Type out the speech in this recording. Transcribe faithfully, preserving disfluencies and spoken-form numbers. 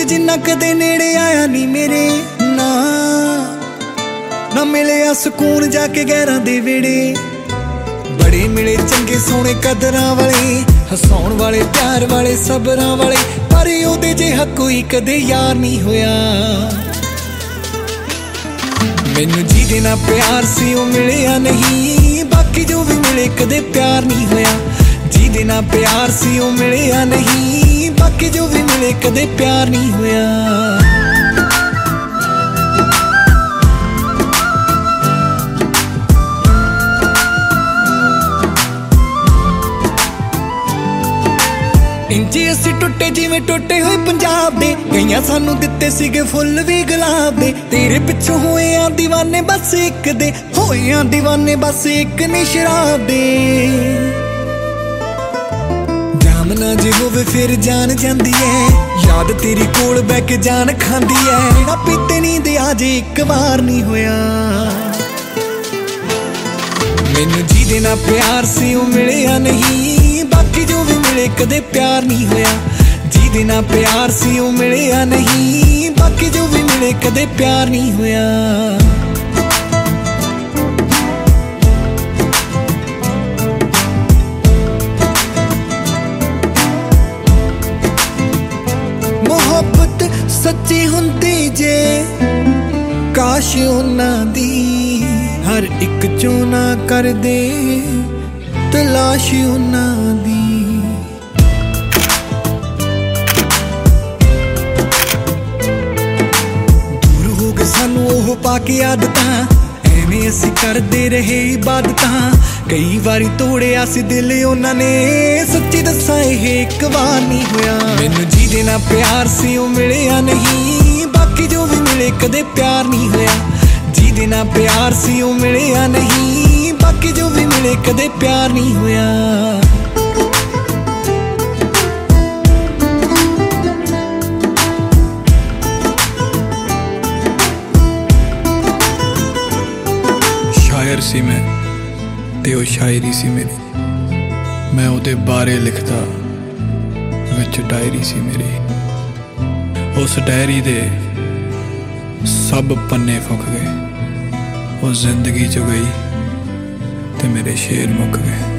तेरे जिन्ना कदे नेड़े आया नी मेरे ना ना मिले आ सुकून जाके गैरां दे वेड़े। बड़े मिले चंगे सोने कदरां वाले, हसाउण वाले, प्यार वाले, सबरां वाले, पर ओदे जिहा कोई कदे यार नहीं होया। मैनू जिहदे नाल प्यार सी ओ मिलिया नहीं, बाकी जो भी मिले कदे प्यार नहीं होया। जिहदे नाल प्यार सी ओ मिलिया नहीं, बाकी जो भी मिले कदे प्यार नहीं होया। इंजे असी टुटे जिवें टुटे हुए पंजाब दे, कईयां सानू दिते सीगे फुल भी गुलाब दे। तेरे पिछों होए आ दीवाने बस एक दे, होए आ दीवाने बस एक नी शराब दे। जाम ना जे होवे फिर जान जांदी है, याद तेरी कोल बैठ के जान खांदी है। ना पीते नींद आज एक बार नहीं होया। मैनू जिहदे नाल प्यार सी ओ मिलिया नहीं, बाकी जो भी मिले कदे प्यार नहीं होया। जिहदे नाल प्यार सी ओ मिलिया नहीं, बाकी जो भी मिले कदे प्यार नहीं होया। मोहब्बत सच्ची हुंदी जे काश उन्हां दी, हर एक चों ना कर दे तलाश उन्हां दी। दूर हो गए सानू ओह पाके आदतां, एवें असी करदे रहे इबादतां। कई वारी तोड़िया सी दिल उन्हां ने, सच्ची दस्सां इह एक बार नहीं होया। मैनू जिहदे नाल प्यार सी ओ मिलिया नहीं, बाकी जो भी मिले कदे प्यार नहीं होया। जिहदे नाल प्यार सी ओ मिलिया नहीं, बाकी जो भी मिले कदे प्यार नहीं होया। शायर सी मैं ते ओ शायरी सी मेरी, मैं ओदे बारे लिखदा विच डायरी सी मेरी। उस डायरी दे सब पन्ने फुक गए, वो जिंदगी च गई ते मेरे शेर मुक गए।